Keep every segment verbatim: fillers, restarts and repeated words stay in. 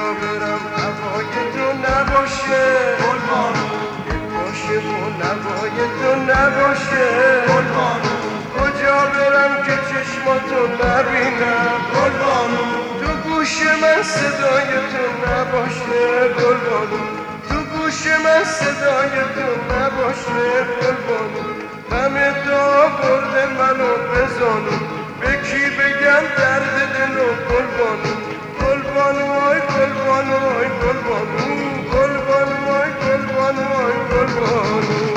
برم هوای تو نباشه قربانو باشه و نوای تو نباشه قربانو کجا برم که چشماتو نبینم قربانو تو گوش من صدای تو نباشه قربانو تو گوش من صدای تو نباشه قربانو همه تا برده منو بزانو به کی بگم درد دلو قربانو قربانو آی قربانو آی قربانو قربانو آی قربانو آی قربانو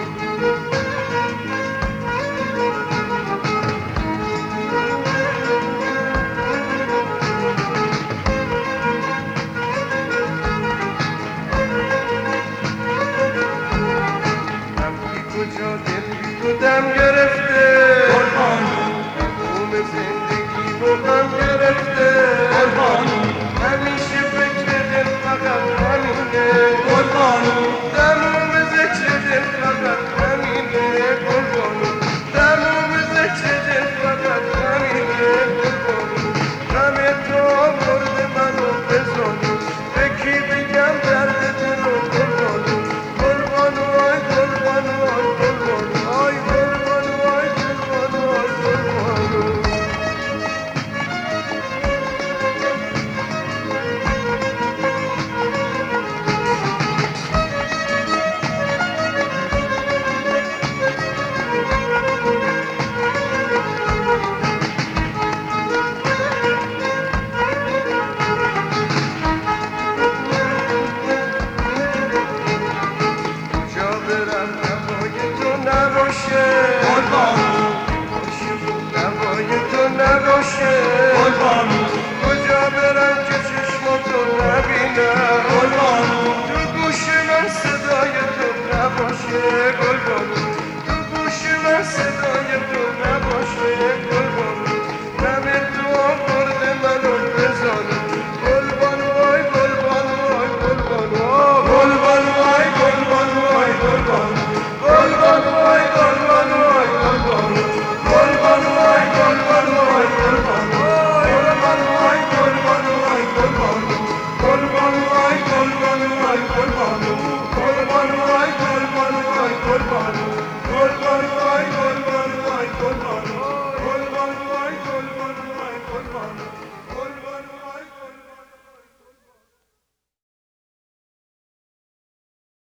کجا دل بی تو دم گرفته قربانو تموم زندگی با غم گرفته قربانو همیشه فکر دل فقط همینه قربانو تموم ذکر دل فقط همینه قربانو تموم ذکر دل فقط همینه قربانو همه تو برده منو بزانو به کی بگم درد دلو قربانو قربانو آی قربانو آی قربانو آی قربانو آی قربانو آی قربانو کجا برم هوای تو نباشه قربانو باشه و نوای تو نباشه قربانو کجا برم که چشماتو نبینم قربانو تو گوش من صدای تو نباشه قربانو تو گوش من صدای تو نباشه قربانو دم تو برده منو بزانو قربانو آی قربانو آی قربانو قربانو آی قربانو آی قربانو قربانو آی قربانو آی قربانو قربانو آی قربانو آی قربانو قربانو آی قربانو آی قربانو قربانو آی قربانو آی قربانو قربانو آی قربانو آی قربانو قربانو آی قربانو آی قربانو قربانو آی قربانو آی قربانو